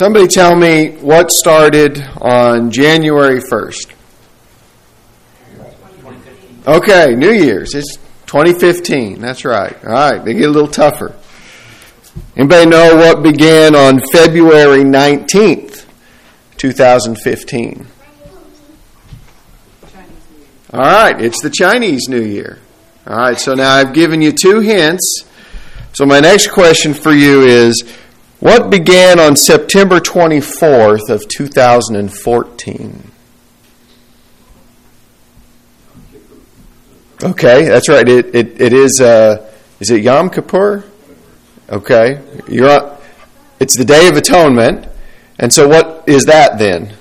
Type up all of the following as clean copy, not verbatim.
Somebody tell me what started on January 1st. Okay, New Year's. It's 2015. That's right. All right, they get a little tougher. Anybody know what began on February 19th, 2015? All right, it's the Chinese New Year. All right, so now I've given you 2 hints. So my next question for you is, what began on September 24th of 2014? Okay, that's right. It is it Yom Kippur? Okay. It's the Day of Atonement. And so what is that then?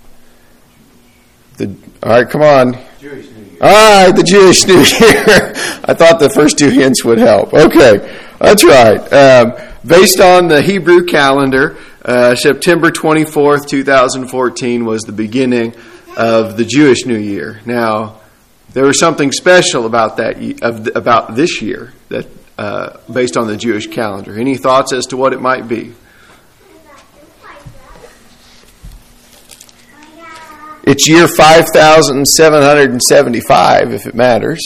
All right, come on. Jewish New Year. All right, the Jewish New Year. I thought the first 2 hints would help. Okay, that's right. Based on the Hebrew calendar, September 24th, 2014 was the beginning of the Jewish New Year. Now, there was something special about about this year that based on the Jewish calendar. Any thoughts as to what it might be? It's year 5775, if it matters.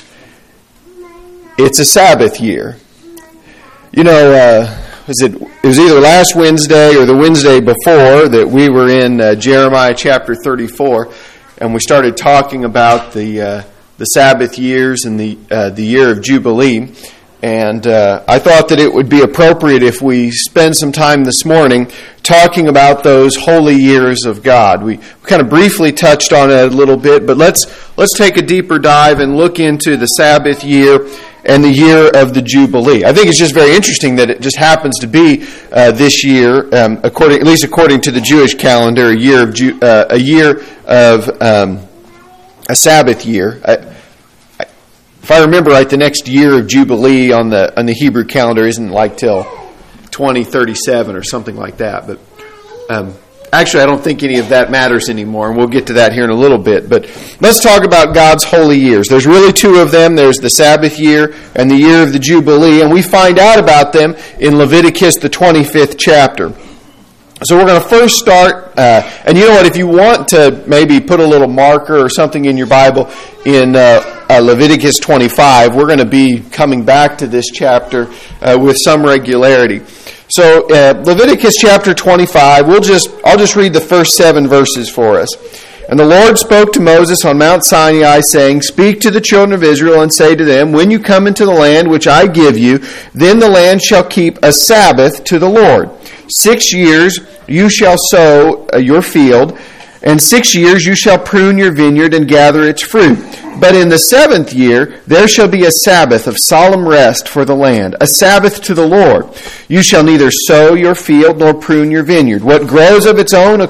It's a Sabbath year. You know, it was either last Wednesday or the Wednesday before that we were in Jeremiah chapter 34, and we started talking about the Sabbath years and the year of Jubilee. And I thought that it would be appropriate if we spend some time this morning talking about those holy years of God. We kind of briefly touched on it a little bit, but let's take a deeper dive and look into the Sabbath year and the year of the Jubilee. I think it's just very interesting that it just happens to be this year, at least according to the Jewish calendar, a year of a Sabbath year. If I remember right, the next year of Jubilee on the Hebrew calendar isn't like till 2037 or something like that. But actually, I don't think any of that matters anymore, and we'll get to that here in a little bit. But let's talk about God's holy years. There's really 2 of them. There's the Sabbath year and the year of the Jubilee, and we find out about them in Leviticus, the 25th chapter. So we're going to first start, and you know what, if you want to maybe put a little marker or something in your Bible in Leviticus 25, we're going to be coming back to this chapter with some regularity. So Leviticus chapter 25, I'll just read the first 7 verses for us. And the Lord spoke to Moses on Mount Sinai, saying, Speak to the children of Israel and say to them, When you come into the land which I give you, then the land shall keep a Sabbath to the Lord. 6 years you shall sow your field, and 6 years you shall prune your vineyard and gather its fruit. But in the 7th year there shall be a Sabbath of solemn rest for the land, a Sabbath to the Lord. You shall neither sow your field nor prune your vineyard. What grows of its own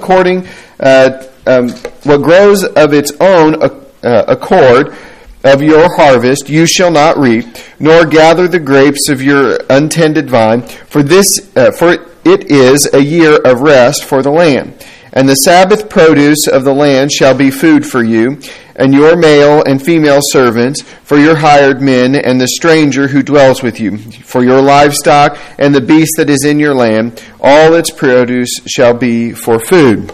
accord of your harvest you shall not reap, nor gather the grapes of your untended vine, for it is a year of rest for the land. And the Sabbath produce of the land shall be food for you, and your male and female servants, for your hired men, and the stranger who dwells with you, for your livestock and the beast that is in your land, all its produce shall be for food.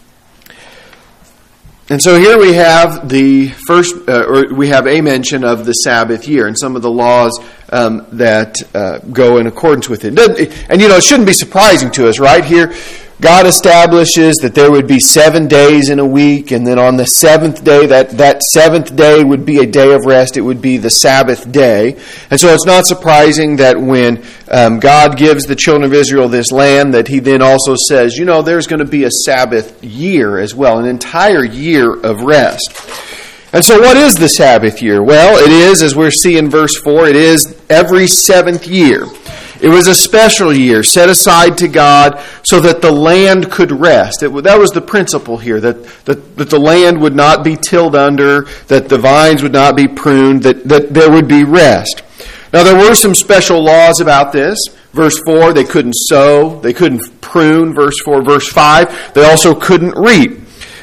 And so here we have we have a mention of the Sabbath year and some of the laws that go in accordance with it. And it shouldn't be surprising to us, right? Here, God establishes that there would be 7 days in a week, and then on the 7th day, that 7th day would be a day of rest. It would be the Sabbath day. And so it's not surprising that when God gives the children of Israel this land, that He then also says, there's going to be a Sabbath year as well, an entire year of rest. And so what is the Sabbath year? Well, it is, as we're seeing in verse 4, it is every 7th year. It was a special year set aside to God so that the land could rest. That was the principle here, that the land would not be tilled under, that the vines would not be pruned, that there would be rest. Now, there were some special laws about this. Verse 4, they couldn't sow, they couldn't prune. Verse 4, verse 5, they also couldn't reap.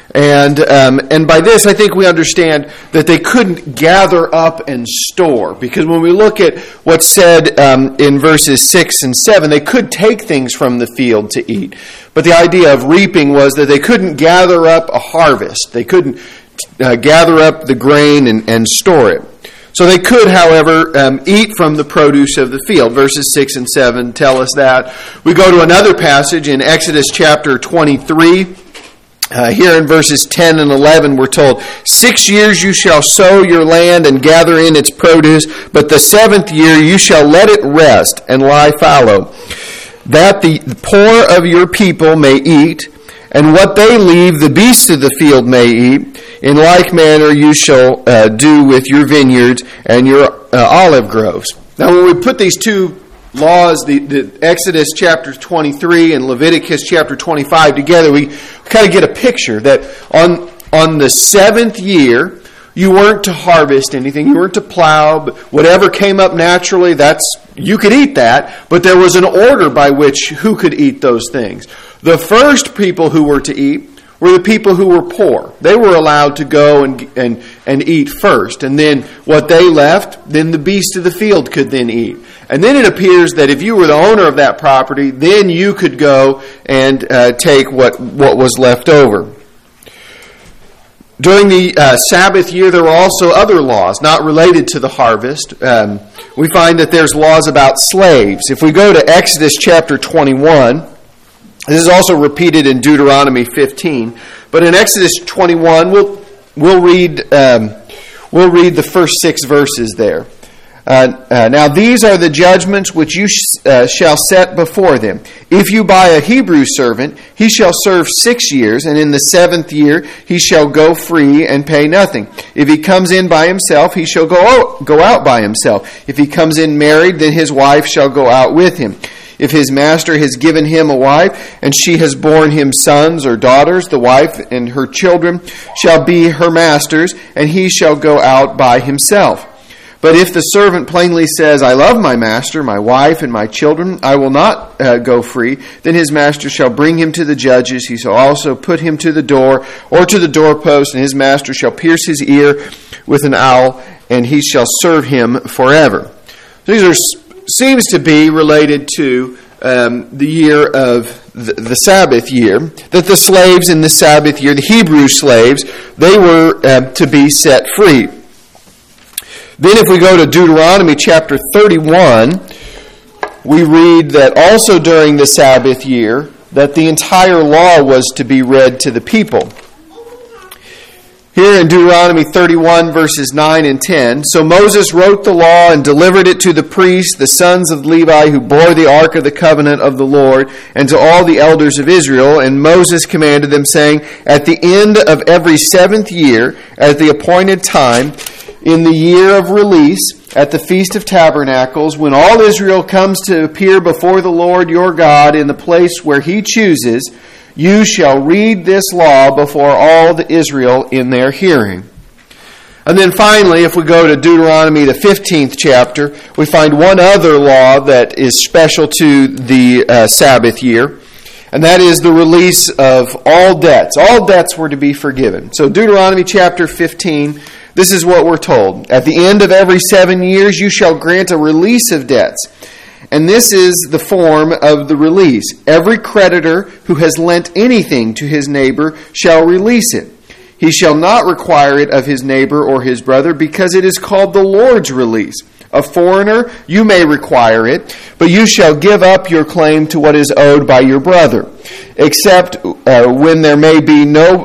And by this, I think we understand that they couldn't gather up and store. Because when we look at what's said in verses 6 and 7, they could take things from the field to eat. But the idea of reaping was that they couldn't gather up a harvest. They couldn't gather up the grain and store it. So they could, however, eat from the produce of the field. Verses 6 and 7 tell us that. We go to another passage in Exodus chapter 23. Here in verses 10 and 11, we're told, 6 years you shall sow your land and gather in its produce, but the 7th year you shall let it rest and lie fallow, that the poor of your people may eat, and what they leave the beasts of the field may eat. In like manner you shall do with your vineyards and your olive groves. Now when we put these two laws, the Exodus chapter 23 and Leviticus chapter 25 together, we kind of get a picture that on the 7th year, you weren't to harvest anything, you weren't to plow, but whatever came up naturally, you could eat that, but there was an order by which who could eat those things. The first people who were to eat were the people who were poor. They were allowed to go and eat first. And then what they left, then the beasts of the field could then eat. And then it appears that if you were the owner of that property, then you could go and take what was left over. During the Sabbath year, there were also other laws not related to the harvest. We find that there's laws about slaves. If we go to Exodus chapter 21, this is also repeated in Deuteronomy 15. But in Exodus 21, we'll read the first 6 verses there. Now these are the judgments which you shall set before them. If you buy a Hebrew servant, he shall serve 6 years, and in the 7th year he shall go free and pay nothing. If he comes in by himself, he shall go out by himself. If he comes in married, then his wife shall go out with him. If his master has given him a wife, and she has borne him sons or daughters, the wife and her children shall be her master's, and he shall go out by himself. But if the servant plainly says, I love my master, my wife, and my children, I will not go free, then his master shall bring him to the judges. He shall also put him to the door or to the doorpost, and his master shall pierce his ear with an awl, and he shall serve him forever. These seems to be related to the year of the Sabbath year, that the slaves in the Sabbath year, the Hebrew slaves, they were to be set free. Then if we go to Deuteronomy chapter 31, we read that also during the Sabbath year, that the entire law was to be read to the people. Here in Deuteronomy 31, verses 9 and 10, so Moses wrote the law and delivered it to the priests, the sons of Levi, who bore the ark of the covenant of the Lord, and to all the elders of Israel. And Moses commanded them, saying, at the end of every 7th year, at the appointed time, in the year of release, at the Feast of Tabernacles, when all Israel comes to appear before the Lord your God in the place where he chooses, you shall read this law before all the Israel in their hearing. And then finally, if we go to Deuteronomy, the 15th chapter, we find one other law that is special to the Sabbath year, and that is the release of all debts. All debts were to be forgiven. So Deuteronomy chapter 15, this is what we're told. At the end of every 7 years, you shall grant a release of debts. And this is the form of the release. Every creditor who has lent anything to his neighbor shall release it. He shall not require it of his neighbor or his brother, because it is called the Lord's release. A foreigner, you may require it, but you shall give up your claim to what is owed by your brother, except when there may be no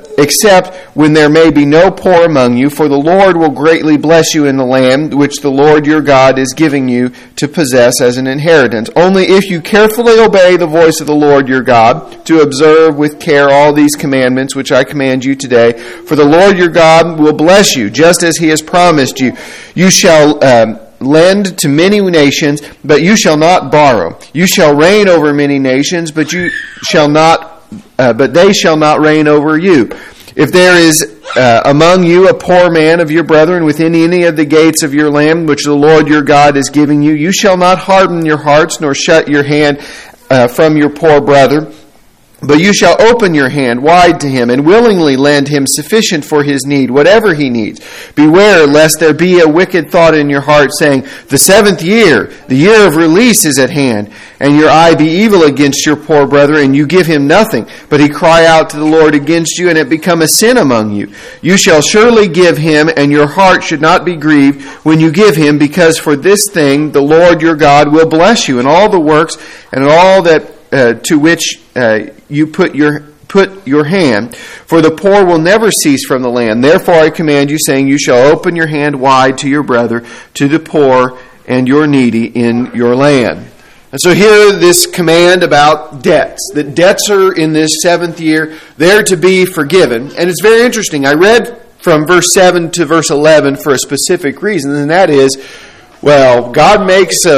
poor among you, for the Lord will greatly bless you in the land which the Lord your God is giving you to possess as an inheritance. Only if you carefully obey the voice of the Lord your God, to observe with care all these commandments which I command you today, for the Lord your God will bless you, just as he has promised you. You shall lend to many nations, but you shall not borrow. You shall reign over many nations, but they shall not reign over you. If there is among you a poor man of your brethren within any of the gates of your land, which the Lord your God is giving you, you shall not harden your hearts, nor shut your hand from your poor brother. But you shall open your hand wide to him, and willingly lend him sufficient for his need, whatever he needs. Beware lest there be a wicked thought in your heart, saying, the 7th year, the year of release is at hand, and your eye be evil against your poor brother, and you give him nothing, but he cry out to the Lord against you, and it become a sin among you. You shall surely give him, and your heart should not be grieved when you give him, because for this thing the Lord your God will bless you in all the works and all that to which you put your hand, for the poor will never cease from the land. Therefore I command you, saying, you shall open your hand wide to your brother, to the poor and your needy in your land. And so here this command about debts, that debts are in this 7th year, they're to be forgiven. And it's very interesting. I read from verse 7 to verse 11 for a specific reason, and that is, well, God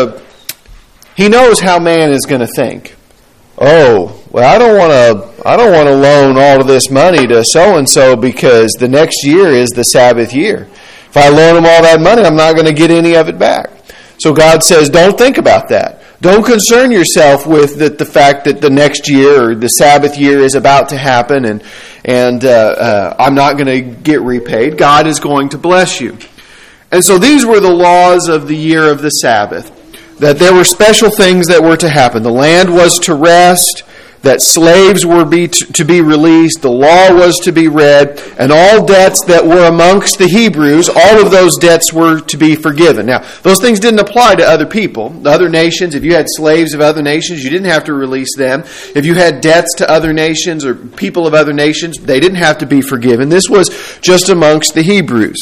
He knows how man is going to think. Oh, well, I don't want to loan all of this money to so-and-so because the next year is the Sabbath year. If I loan them all that money, I'm not going to get any of it back. So God says, don't think about that. Don't concern yourself with the fact that the next year or the Sabbath year is about to happen and I'm not going to get repaid. God is going to bless you. And so these were the laws of the year of the Sabbath. That there were special things that were to happen. The land was to rest, that slaves were to be released, the law was to be read, and all debts that were amongst the Hebrews, all of those debts were to be forgiven. Now, those things didn't apply to other people, the other nations. If you had slaves of other nations, you didn't have to release them. If you had debts to other nations or people of other nations, they didn't have to be forgiven. This was just amongst the Hebrews.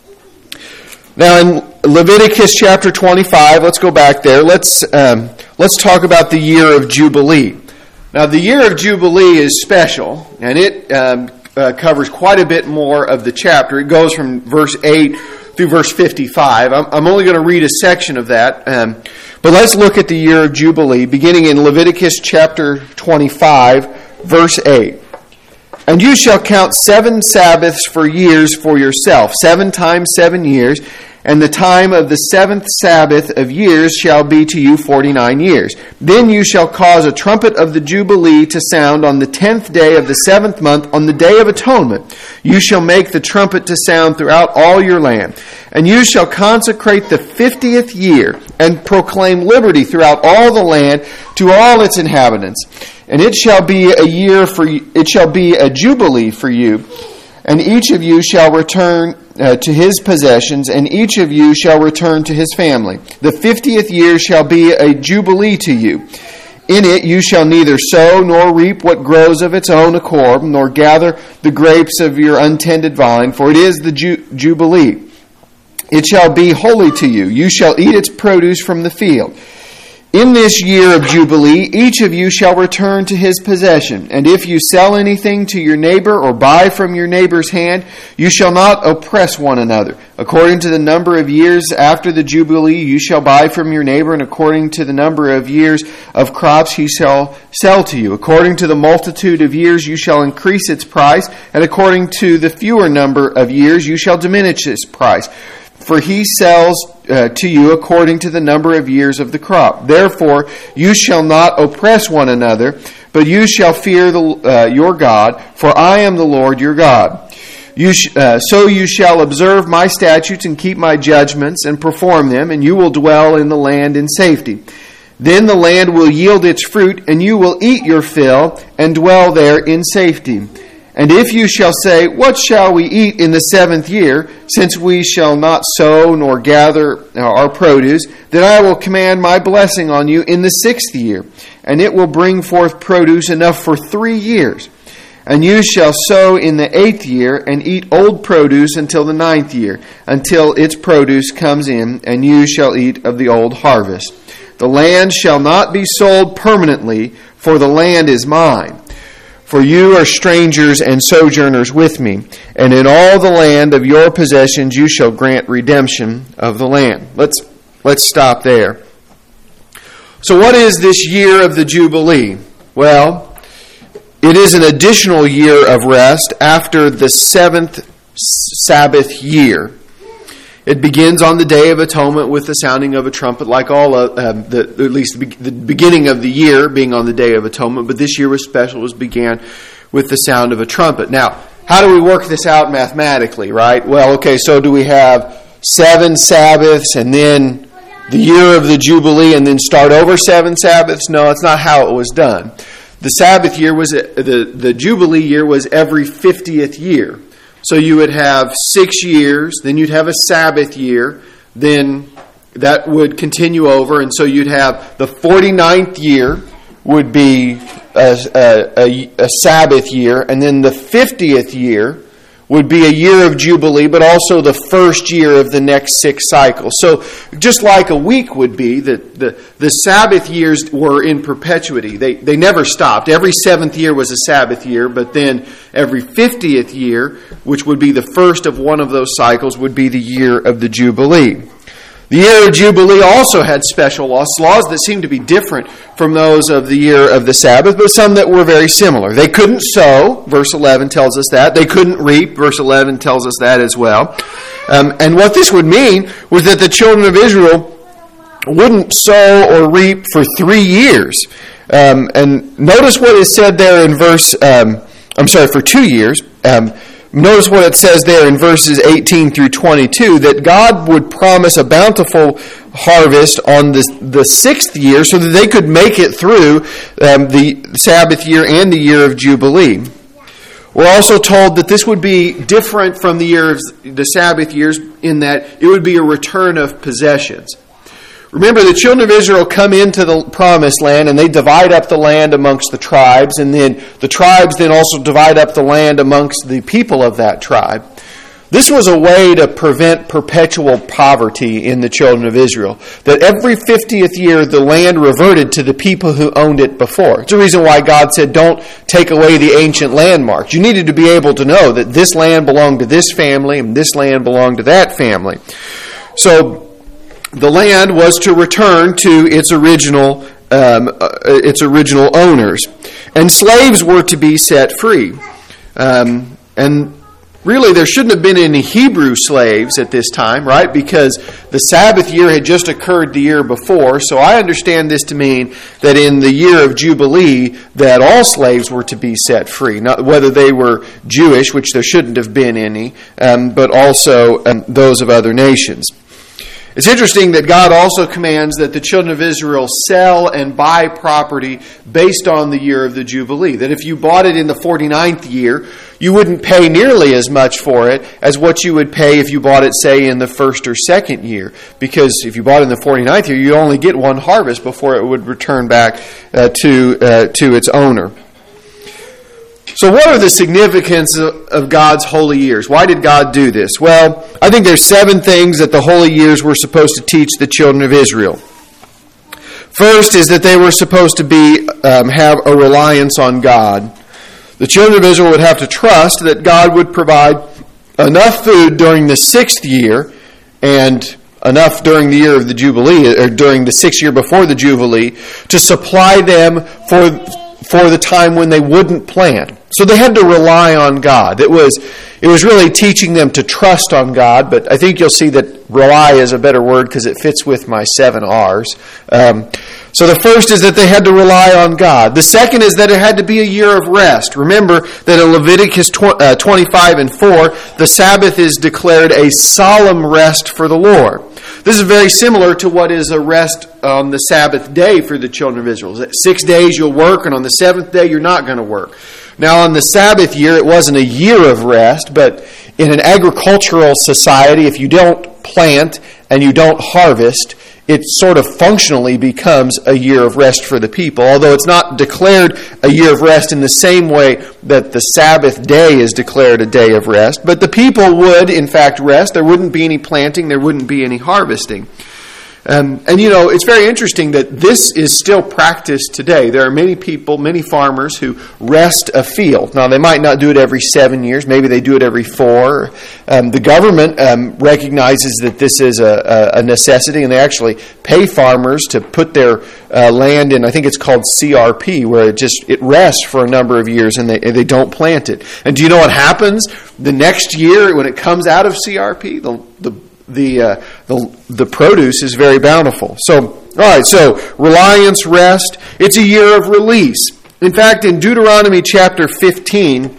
Now, in Leviticus chapter 25, let's go back there. Let's talk about the year of Jubilee. Now, the year of Jubilee is special, and it covers quite a bit more of the chapter. It goes from verse 8 through verse 55. I'm only going to read a section of that, but let's look at the year of Jubilee, beginning in Leviticus chapter 25, verse 8. And you shall count 7 Sabbaths for years for yourself, 7 times 7 years, and the time of the 7th Sabbath of years shall be to you 49 years. Then you shall cause a trumpet of the Jubilee to sound on the 10th day of the 7th month, on the day of atonement. You shall make the trumpet to sound throughout all your land. And you shall consecrate the 50th year, and proclaim liberty throughout all the land to all its inhabitants. And it shall be a jubilee for you, and each of you shall return to his possessions, and each of you shall return to his family. The 50th year shall be a jubilee to you. In it you shall neither sow nor reap what grows of its own accord, nor gather the grapes of your untended vine, for it is the jubilee. It shall be holy to you. You shall eat its produce from the field. In this year of Jubilee, each of you shall return to his possession. And if you sell anything to your neighbor or buy from your neighbor's hand, you shall not oppress one another. According to the number of years after the Jubilee, you shall buy from your neighbor, and according to the number of years of crops he shall sell to you. According to the multitude of years you shall increase its price, and according to the fewer number of years you shall diminish its price. For he sells to you according to the number of years of the crop. Therefore, you shall not oppress one another, but you shall fear your God, for I am the Lord your God. So you shall observe my statutes and keep my judgments and perform them, and you will dwell in the land in safety. Then the land will yield its fruit, and you will eat your fill and dwell there in safety. And if you shall say, what shall we eat in the 7th year, since we shall not sow nor gather our produce, then I will command my blessing on you in the 6th year, and it will bring forth produce enough for 3 years. And you shall sow in the 8th year, and eat old produce until the 9th year, until its produce comes in, and you shall eat of the old harvest. The land shall not be sold permanently, for the land is mine. For you are strangers and sojourners with me, and in all the land of your possessions you shall grant redemption of the land. Let's stop there. So what is this year of the Jubilee? Well, it is an additional year of rest after the 7th Sabbath year. It begins on the Day of Atonement with the sounding of a trumpet, like at least the beginning of the year being on the Day of Atonement. But this year was special. It began with the sound of a trumpet. Now, how do we work this out mathematically, right? Well, okay, so do we have 7 Sabbaths and then the year of the Jubilee and then start over 7 Sabbaths? No, that's not how it was done. The Sabbath year was, the Jubilee year was every 50th year. So you would have 6 years, then you'd have a Sabbath year, then that would continue over, and so you'd have the 49th year would be a Sabbath year, and then the 50th year would be a year of Jubilee, but also the first year of the next 6 cycles. So just like a week would be, the Sabbath years were in perpetuity. They never stopped. Every 7th year was a Sabbath year, but then every 50th year, which would be the first of one of those cycles, would be the year of the Jubilee. The year of Jubilee also had special laws that seemed to be different from those of the year of the Sabbath, but some that were very similar. They couldn't sow, verse 11 tells us that. They couldn't reap, verse 11 tells us that as well. And what this would mean was that the children of Israel wouldn't sow or reap for 3 years. And notice what is said there in for 2 years. Notice what it says there in verses 18 through 22, that God would promise a bountiful harvest on the 6th year so that they could make it through the Sabbath year and the year of Jubilee. We're also told that this would be different from the year of the Sabbath years in that it would be a return of possessions. Remember, the children of Israel come into the promised land and they divide up the land amongst the tribes, and then the tribes then also divide up the land amongst the people of that tribe. This was a way to prevent perpetual poverty in the children of Israel, that every 50th year the land reverted to the people who owned it before. It's the reason why God said, don't take away the ancient landmarks. You needed to be able to know that this land belonged to this family and this land belonged to that family. So the land was to return to its original owners, and slaves were to be set free. And really, there shouldn't have been any Hebrew slaves at this time, right? Because the Sabbath year had just occurred the year before. So I understand this to mean that in the year of Jubilee, that all slaves were to be set free, not whether they were Jewish, which there shouldn't have been any, but also those of other nations. It's interesting that God also commands that the children of Israel sell and buy property based on the year of the Jubilee. That if you bought it in the 49th year, you wouldn't pay nearly as much for it as what you would pay if you bought it, say, in the first or second year. Because if you bought it in the 49th year, you only get one harvest before it would return back to its owner. So what are the significance of God's holy years? Why did God do this? Well, I think there's 7 things that the holy years were supposed to teach the children of Israel. First is that they were supposed to have a reliance on God. The children of Israel would have to trust that God would provide enough food during the 6th year and enough during the year of the Jubilee, or during the 6th year before the Jubilee, to supply them for the time when they wouldn't plant. So they had to rely on God. It was really teaching them to trust on God, but I think you'll see that rely is a better word because it fits with my 7 R's. So the first is that they had to rely on God. The second is that it had to be a year of rest. Remember that in Leviticus 25 and 4, the Sabbath is declared a solemn rest for the Lord. This is very similar to what is a rest on the Sabbath day for the children of Israel. 6 days you'll work, and on the 7th day you're not going to work. Now, on the Sabbath year, it wasn't a year of rest, but in an agricultural society, if you don't plant and you don't harvest, it sort of functionally becomes a year of rest for the people, although it's not declared a year of rest in the same way that the Sabbath day is declared a day of rest. But the people would, in fact, rest. There wouldn't be any planting. There wouldn't be any harvesting. And it's very interesting that this is still practiced today. There are many people, many farmers who rest a field. Now, they might not do it every 7 years. Maybe they do it every 4. The government recognizes that this is a necessity, and they actually pay farmers to put their land in, I think it's called CRP, where it rests for a number of years and they don't plant it. And do you know what happens the next year when it comes out of CRP? the produce is very bountiful. So, all right, so reliance, rest. It's a year of release. In fact, in Deuteronomy chapter 15,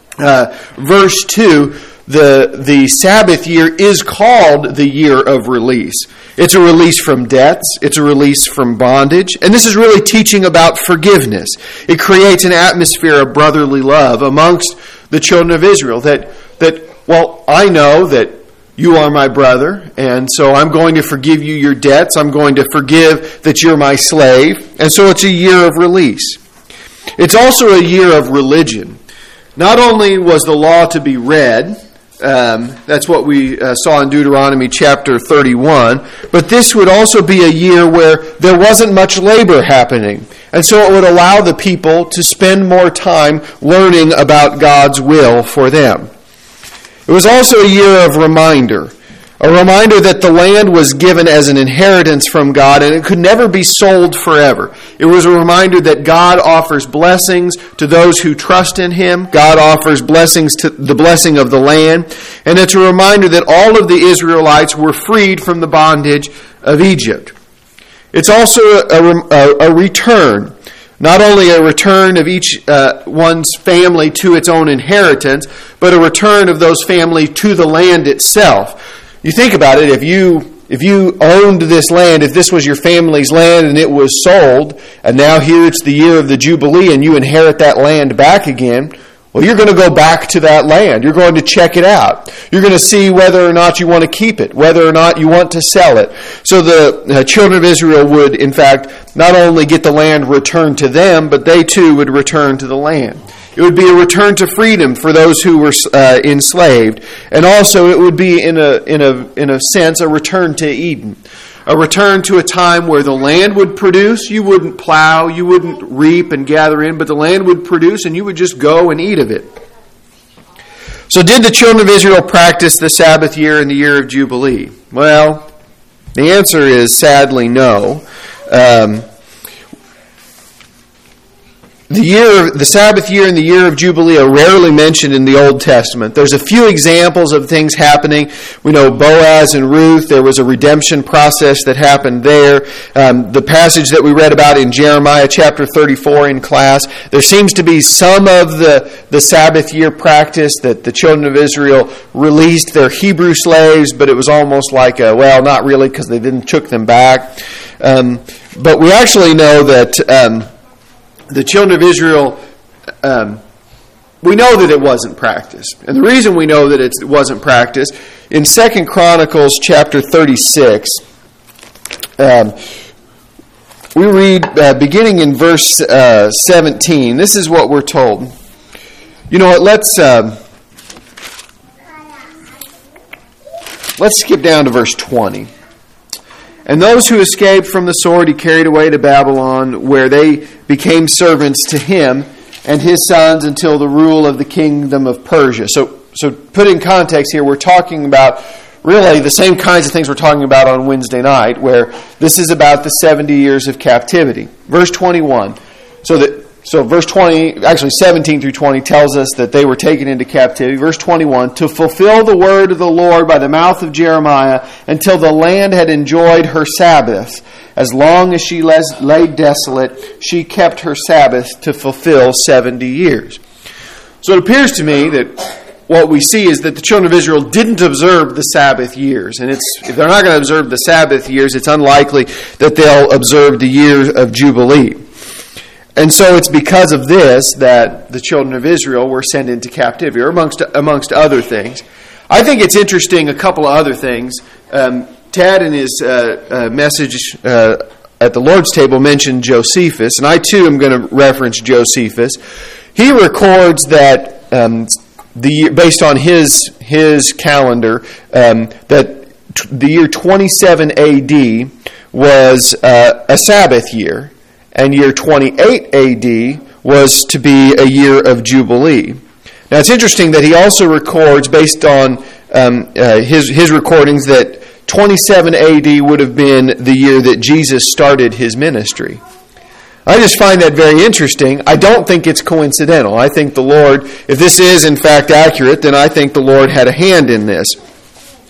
verse 2, the Sabbath year is called the year of release. It's a release from debts. It's a release from bondage. And this is really teaching about forgiveness. It creates an atmosphere of brotherly love amongst the children of Israel that well, I know that you are my brother, and so I'm going to forgive you your debts. I'm going to forgive that you're my slave. And so it's a year of release. It's also a year of religion. Not only was the law to be read, that's what we saw in Deuteronomy chapter 31. But this would also be a year where there wasn't much labor happening. And so it would allow the people to spend more time learning about God's will for them. It was also a year of reminder. A reminder that the land was given as an inheritance from God and it could never be sold forever. It was a reminder that God offers blessings to those who trust in Him. God offers blessings to the blessing of the land. And it's a reminder that all of the Israelites were freed from the bondage of Egypt. It's also a return. Not only a return of each one's family to its own inheritance, but a return of those families to the land itself. You think about it, if you owned this land, if this was your family's land and it was sold, and now here it's the year of the Jubilee and you inherit that land back again, well, you're going to go back to that land. You're going to check it out. You're going to see whether or not you want to keep it, whether or not you want to sell it. So the children of Israel would, in fact, not only get the land returned to them, but they too would return to the land. It would be a return to freedom for those who were enslaved, and also it would be, in a sense, a return to Eden, a return to a time where the land would produce. You wouldn't plow, you wouldn't reap and gather in, but the land would produce, and you would just go and eat of it. So, did the children of Israel practice the Sabbath year and the year of Jubilee? Well, the answer is sadly no. The Sabbath year and the year of Jubilee are rarely mentioned in the Old Testament. There's a few examples of things happening. We know Boaz and Ruth, there was a redemption process that happened there. The passage that we read about in Jeremiah chapter 34 in class, there seems to be some of the Sabbath year practice that the children of Israel released their Hebrew slaves, but it was almost like, not really, because they didn't took them back. But we actually know that the children of Israel, we know that it wasn't practiced. And the reason we know that it wasn't practiced, in 2 Chronicles chapter 36, we read, beginning in verse 17, this is what we're told. You know what, let's skip down to verse 20. And those who escaped from the sword he carried away to Babylon, where they became servants to him and his sons until the rule of the kingdom of Persia. So put in context here, we're talking about really the same kinds of things we're talking about on Wednesday night, where this is about the 70 years of captivity. Verse 21. So verse 20, actually 17 through 20, tells us that they were taken into captivity. Verse 21, to fulfill the word of the Lord by the mouth of Jeremiah until the land had enjoyed her Sabbaths. As long as she lay desolate, she kept her Sabbaths to fulfill 70 years. So it appears to me that what we see is that the children of Israel didn't observe the Sabbath years. And if they're not going to observe the Sabbath years, it's unlikely that they'll observe the year of Jubilee. And so it's because of this that the children of Israel were sent into captivity, or amongst other things. I think it's interesting, a couple of other things. Tad in his message at the Lord's table mentioned Josephus, and I too am going to reference Josephus. He records that, based on his calendar, that the year 27 AD was a Sabbath year. And year 28 AD was to be a year of Jubilee. Now it's interesting that he also records, based on his recordings, that 27 AD would have been the year that Jesus started his ministry. I just find that very interesting. I don't think it's coincidental. I think the Lord, if this is in fact accurate, then I think the Lord had a hand in this.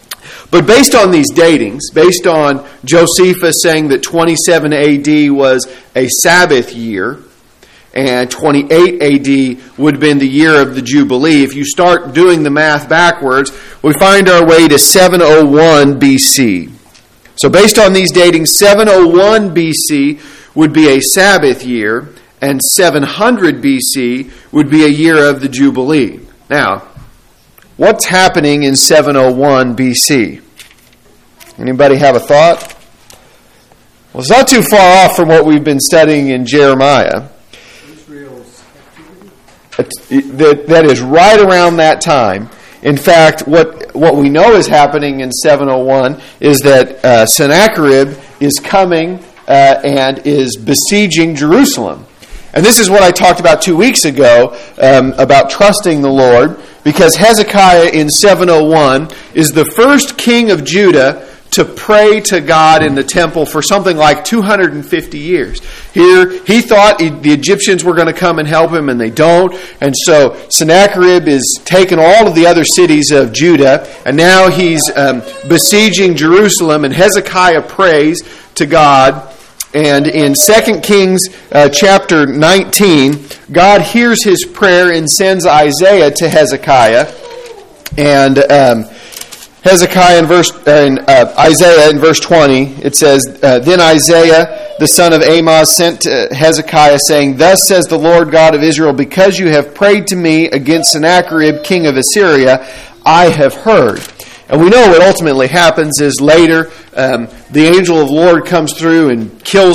But based on these datings, based on Josephus saying that 27 AD was a Sabbath year, and 28 AD would have been the year of the Jubilee, if you start doing the math backwards, we find our way to 701 BC. So based on these datings, 701 BC would be a Sabbath year, and 700 BC would be a year of the Jubilee. Now, what's happening in 701 BC? Anybody have a thought? Well, it's not too far off from what we've been studying in Jeremiah. Israel's activity? That is right around that time. In fact, what we know is happening in 701 is that Sennacherib is coming and is besieging Jerusalem. And this is what I talked about 2 weeks ago about trusting the Lord, because Hezekiah in 701 is the first king of Judah to pray to God in the temple for something like 250 years. Here, he thought the Egyptians were going to come and help him, and they don't. And so Sennacherib is taking all of the other cities of Judah, and now he's besieging Jerusalem, and Hezekiah prays to God. And in 2 Kings chapter 19, God hears his prayer and sends Isaiah to Hezekiah. And Hezekiah Isaiah in verse 20, it says, Then Isaiah, the son of Amoz, sent to Hezekiah, saying, Thus says the Lord God of Israel, because you have prayed to me against Sennacherib, king of Assyria, I have heard. And we know what ultimately happens is later, the angel of the Lord comes through and kills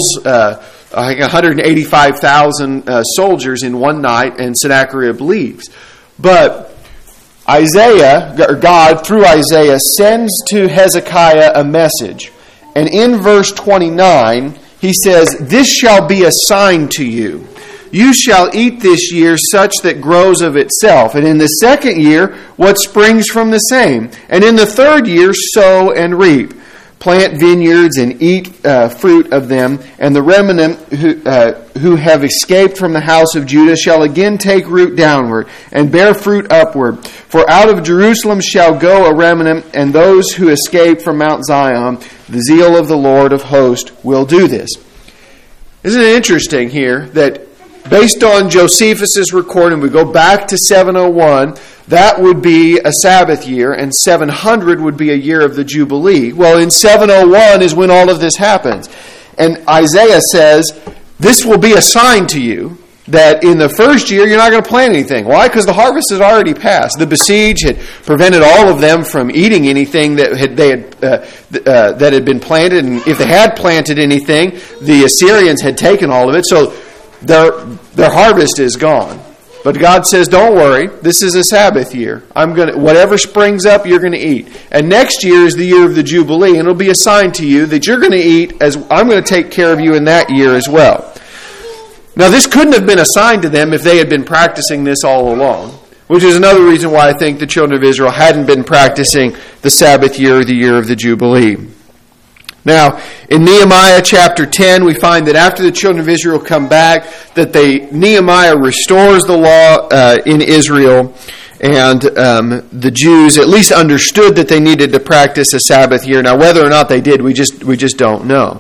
185,000 soldiers in one night, and Sennacherib leaves. But Isaiah, or God, through Isaiah, sends to Hezekiah a message. And in verse 29, he says, This shall be a sign to you. You shall eat this year such that grows of itself. And in the second year, what springs from the same. And in the third year, sow and reap. Plant vineyards and eat fruit of them, and the remnant who have escaped from the house of Judah shall again take root downward, and bear fruit upward. For out of Jerusalem shall go a remnant, and those who escape from Mount Zion, the zeal of the Lord of hosts will do this. Isn't it interesting here that based on Josephus' recording, we go back to 701, that would be a Sabbath year, and 700 would be a year of the Jubilee. Well, in 701 is when all of this happens. And Isaiah says, this will be a sign to you that in the first year you're not going to plant anything. Why? Because the harvest has already passed. The besiege had prevented all of them from eating anything that had been planted, and if they had planted anything, the Assyrians had taken all of it. So their harvest is gone. But God says, don't worry, this is a Sabbath year. Whatever springs up, you're going to eat. And next year is the year of the Jubilee, and it'll be a sign to you that you're going to eat, as I'm going to take care of you in that year as well. Now, this couldn't have been a sign to them if they had been practicing this all along, which is another reason why I think the children of Israel hadn't been practicing the Sabbath year or the year of the Jubilee. Now, in Nehemiah chapter 10, we find that after the children of Israel come back, that Nehemiah restores the law in Israel, and the Jews at least understood that they needed to practice a Sabbath year. Now, whether or not they did, we just don't know.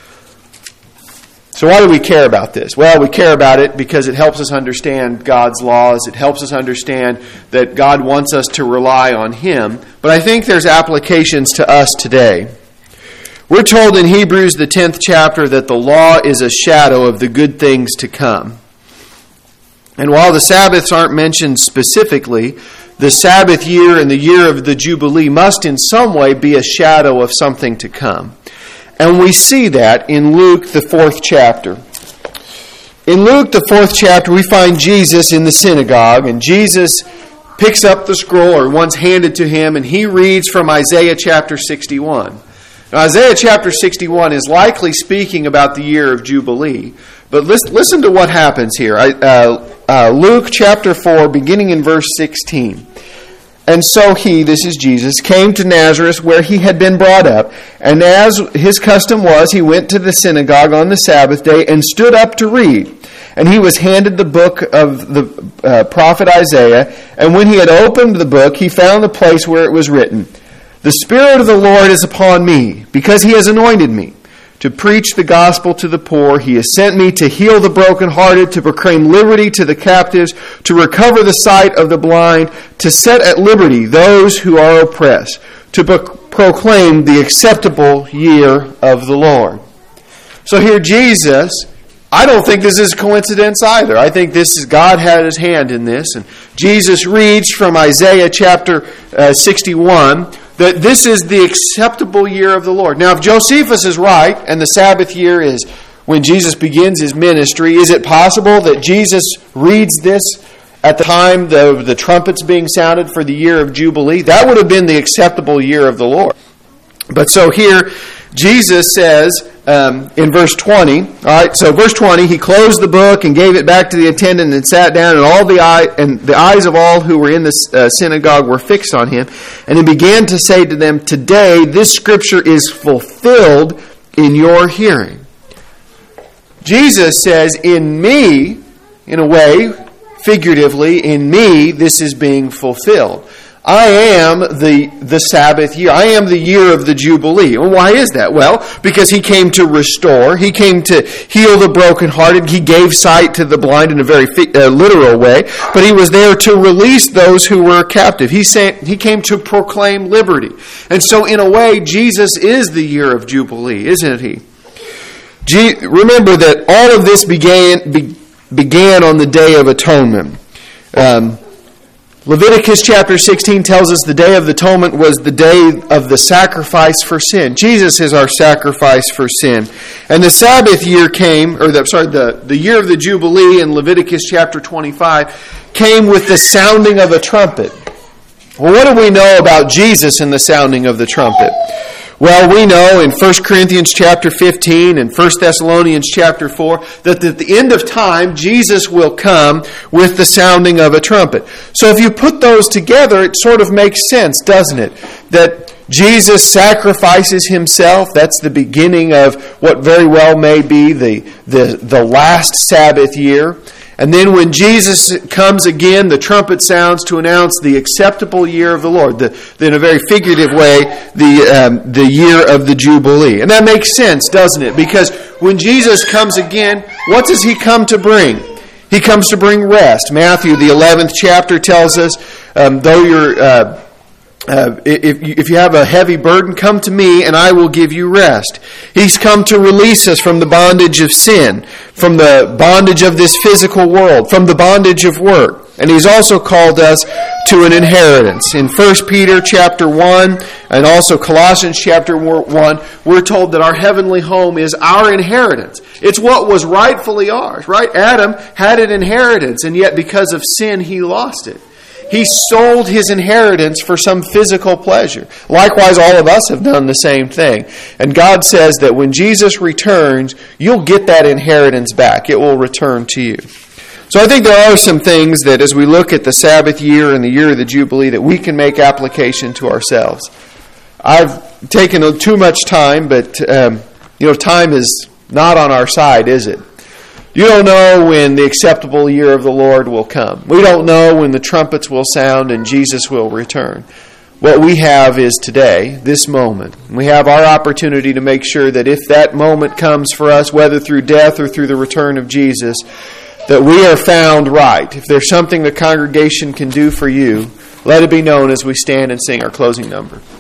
So why do we care about this? Well, we care about it because it helps us understand God's laws. It helps us understand that God wants us to rely on Him. But I think there's applications to us today. We're told in Hebrews, the 10th chapter, that the law is a shadow of the good things to come. And while the Sabbaths aren't mentioned specifically, the Sabbath year and the year of the Jubilee must in some way be a shadow of something to come. And we see that in Luke, the 4th chapter. In Luke, the 4th chapter, we find Jesus in the synagogue, and Jesus picks up the scroll, or one's handed to him, and he reads from Isaiah chapter 61. Now, Isaiah chapter 61 is likely speaking about the year of Jubilee, but listen to what happens here. Luke chapter 4, beginning in verse 16. And so he, this is Jesus, came to Nazareth where he had been brought up, and as his custom was, he went to the synagogue on the Sabbath day and stood up to read. And he was handed the book of the prophet Isaiah, and when he had opened the book, he found the place where it was written, The Spirit of the Lord is upon me, because He has anointed me to preach the gospel to the poor. He has sent me to heal the brokenhearted, to proclaim liberty to the captives, to recover the sight of the blind, to set at liberty those who are oppressed, to proclaim the acceptable year of the Lord. So here Jesus, I don't think this is coincidence either. I think this is God had His hand in this. And Jesus reads from Isaiah chapter 61 that this is the acceptable year of the Lord. Now, if Josephus is right, and the Sabbath year is when Jesus begins His ministry, is it possible that Jesus reads this at the time the trumpets being sounded for the year of Jubilee? That would have been the acceptable year of the Lord. But so here, Jesus says in verse 20, all right, so verse 20, He closed the book and gave it back to the attendant and sat down, and the eyes of all who were in the synagogue were fixed on Him. And He began to say to them, "Today this scripture is fulfilled in your hearing." Jesus says, in me, in a way, figuratively, in me, this is being fulfilled. I am the Sabbath year. I am the year of the Jubilee. Well, why is that? Well, because He came to restore. He came to heal the brokenhearted. He gave sight to the blind in a very literal way. But He was there to release those who were captive. He came to proclaim liberty. And so, in a way, Jesus is the year of Jubilee, isn't He? Remember that all of this began on the Day of Atonement. Leviticus chapter 16 tells us the Day of Atonement was the day of the sacrifice for sin. Jesus is our sacrifice for sin. And the Sabbath year came, the year of the Jubilee in Leviticus chapter 25 came with the sounding of a trumpet. Well, what do we know about Jesus and the sounding of the trumpet? Well, we know in 1 Corinthians chapter 15 and 1 Thessalonians chapter 4 that at the end of time, Jesus will come with the sounding of a trumpet. So if you put those together, it sort of makes sense, doesn't it? That Jesus sacrifices Himself. That's the beginning of what very well may be the last Sabbath year. And then when Jesus comes again, the trumpet sounds to announce the acceptable year of the Lord, in a very figurative way, the year of the Jubilee. And that makes sense, doesn't it? Because when Jesus comes again, what does He come to bring? He comes to bring rest. Matthew, the 11th chapter, tells us, though you're... if you have a heavy burden, come to me and I will give you rest. He's come to release us from the bondage of sin, from the bondage of this physical world, from the bondage of work. And He's also called us to an inheritance. In 1 Peter chapter 1 and also Colossians chapter 1, we're told that our heavenly home is our inheritance. It's what was rightfully ours, right? Adam had an inheritance, and yet because of sin, he lost it. He sold his inheritance for some physical pleasure. Likewise, all of us have done the same thing. And God says that when Jesus returns, you'll get that inheritance back. It will return to you. So I think there are some things that as we look at the Sabbath year and the year of the Jubilee that we can make application to ourselves. I've taken too much time, but time is not on our side, is it? You don't know when the acceptable year of the Lord will come. We don't know when the trumpets will sound and Jesus will return. What we have is today, this moment. We have our opportunity to make sure that if that moment comes for us, whether through death or through the return of Jesus, that we are found right. If there's something the congregation can do for you, let it be known as we stand and sing our closing number.